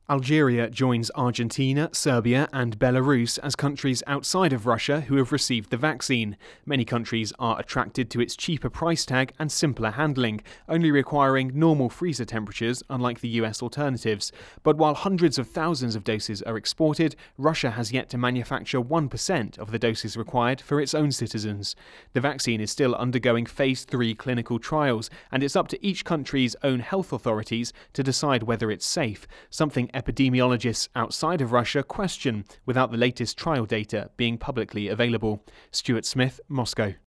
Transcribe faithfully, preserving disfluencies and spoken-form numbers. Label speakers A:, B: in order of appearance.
A: Algeria joins Argentina, Serbia and Belarus as countries outside of Russia who have received the vaccine. Many countries are attracted to its cheaper price tag and simpler handling, only requiring normal freezer temperatures unlike the U S alternatives. But while hundreds of thousands of doses are exported, Russia has yet to manufacture one percent of the doses required for its own citizens. The vaccine is still undergoing phase three clinical trials, and it's up to each country's own health authorities to decide whether it's safe, something epidemiologists outside of Russia question, without the latest trial data being publicly available. Stuart Smith, Moscow.